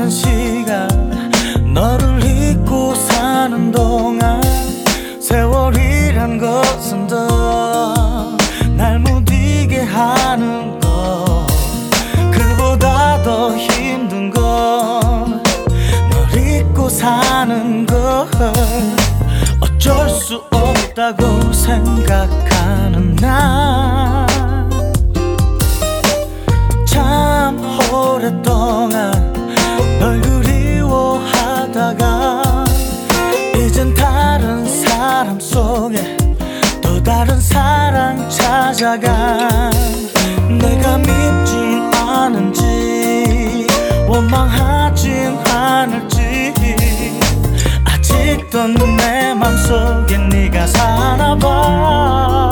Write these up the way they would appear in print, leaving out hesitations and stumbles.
많은 시간 너를 잊고 사는 동안 세월이란 것은 더 날 못 잊게 하는 것, 그보다 더 힘든 건 널 잊고 사는 걸 어쩔 수 없다고 생각하는 나. 참 오랫동안 널 그리워하다가 이젠 다른 사람 속에 또 다른 사랑 찾아가. 내가 밉진 않은지 원망하진 않을지 아직도 내 맘속에 네가 사나봐.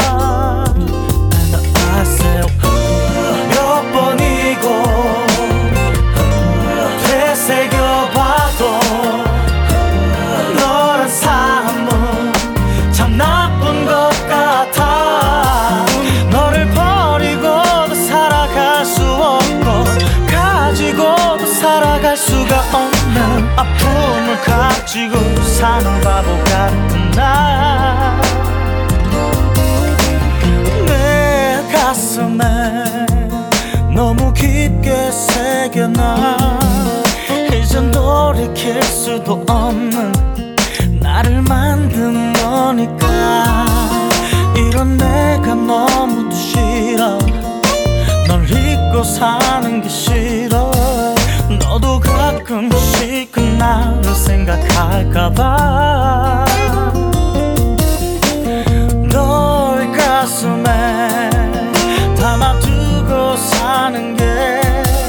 몇 번이고 되새겨봐도 너란 사람은 참 나쁜 것 같아. 너를 버리고도 살아갈 수 없고 가지고도 살아갈 수가 없는 아픔을 가지고 사는 바보 같은 나. 내 가슴에 너무 깊게 새겨놔. 이젠 돌이킬 수도 없는 나를 만든 거니까. 이런 내가 너무도 싫어. 널 잊고 사는 게 싫어. 너도 가끔씩 그 나를 생각할까봐. 널 가슴에 담아두고 사는 게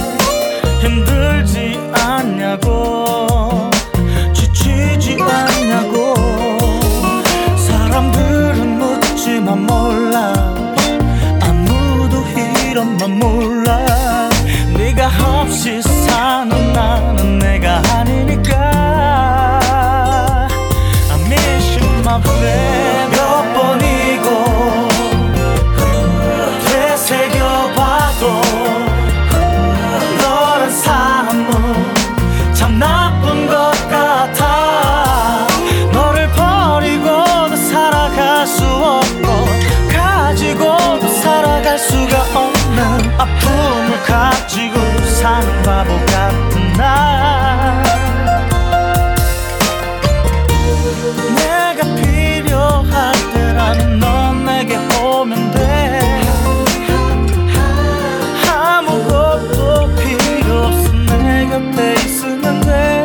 힘들지 않냐고, 지치지 않냐고. 사람들은 묻지만 몰라, 아무도 이런 맘 몰라. 네가 없이 사는 나는 내가 아니니까. I miss you my baby. 몇 번이고 되새겨봐도 너란 사람은 참 나쁜 것 같아. 너를 버리고도 살아갈 수 없고 가지고도 살아갈 수가 없는 아픔을 가지고 사는 바보 같은 나. 내가 필요할 때라면 넌 내게 오면 돼. 아무것도 필요 없어 내 곁에 있으면 돼.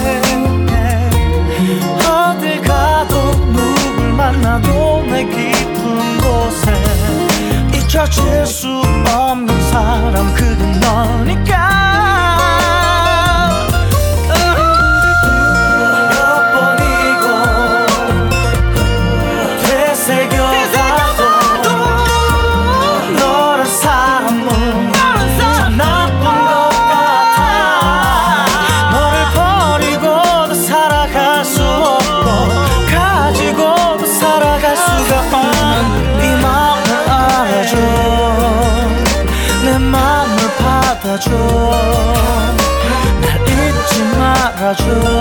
어딜 가도 누굴 만나도 내 깊은 곳에 잊혀질 수 없는 사람, 그건 너니까. 날 잊지 말아줘.